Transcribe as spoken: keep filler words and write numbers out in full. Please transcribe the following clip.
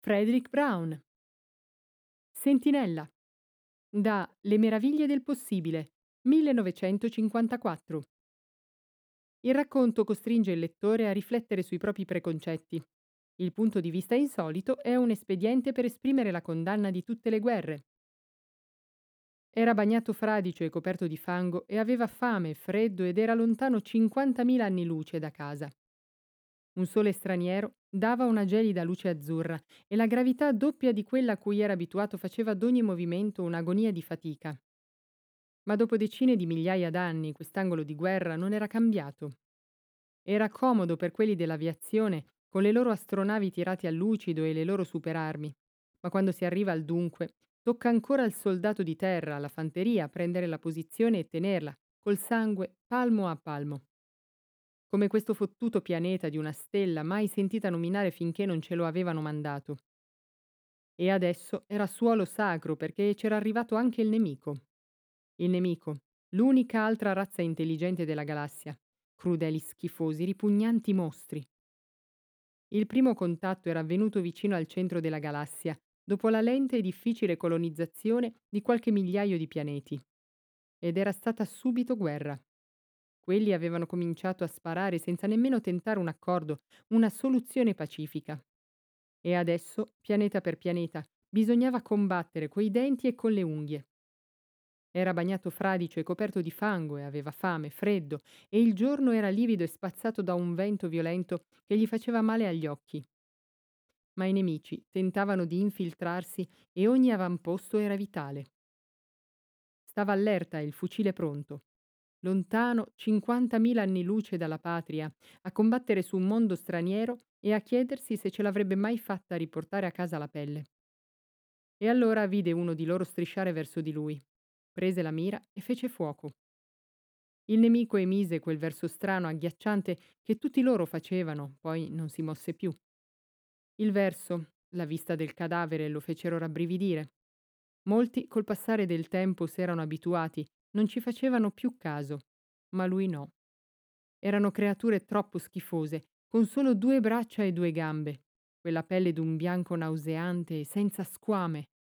Frederick Brown. Sentinella. Da Le meraviglie del possibile, millenovecentocinquantaquattro. Il racconto costringe il lettore a riflettere sui propri preconcetti. Il punto di vista insolito è un espediente per esprimere la condanna di tutte le guerre. Era bagnato fradicio e coperto di fango e aveva fame, freddo ed era lontano cinquantamila anni luce da casa. Un sole straniero dava una gelida luce azzurra e la gravità doppia di quella a cui era abituato faceva d'ogni movimento un'agonia di fatica. Ma dopo decine di migliaia d'anni quest'angolo di guerra non era cambiato. Era comodo per quelli dell'aviazione con le loro astronavi tirate a lucido e le loro superarmi, ma quando si arriva al dunque tocca ancora al soldato di terra, alla fanteria, prendere la posizione e tenerla, col sangue palmo a palmo. Come questo fottuto pianeta di una stella mai sentita nominare finché non ce lo avevano mandato. E adesso era suolo sacro perché c'era arrivato anche il nemico. Il nemico, l'unica altra razza intelligente della galassia. Crudeli schifosi, ripugnanti mostri. Il primo contatto era avvenuto vicino al centro della galassia, dopo la lenta e difficile colonizzazione di qualche migliaio di pianeti. Ed era stata subito guerra. Quelli avevano cominciato a sparare senza nemmeno tentare un accordo, una soluzione pacifica. E adesso, pianeta per pianeta, bisognava combattere coi denti e con le unghie. Era bagnato fradicio e coperto di fango e aveva fame, freddo, e il giorno era livido e spazzato da un vento violento che gli faceva male agli occhi. Ma i nemici tentavano di infiltrarsi e ogni avamposto era vitale. Stava allerta e il fucile pronto. Lontano cinquantamila anni luce dalla patria, a combattere su un mondo straniero e a chiedersi se ce l'avrebbe mai fatta riportare a casa la pelle. E allora vide uno di loro strisciare verso di lui. Prese la mira e fece fuoco. Il nemico emise quel verso strano, agghiacciante, che tutti loro facevano, poi non si mosse più. Il verso, la vista del cadavere, lo fecero rabbrividire. Molti, col passare del tempo, s'erano abituati, non ci facevano più caso, ma lui no. Erano creature troppo schifose, con solo due braccia e due gambe, quella pelle d'un bianco nauseante e senza squame,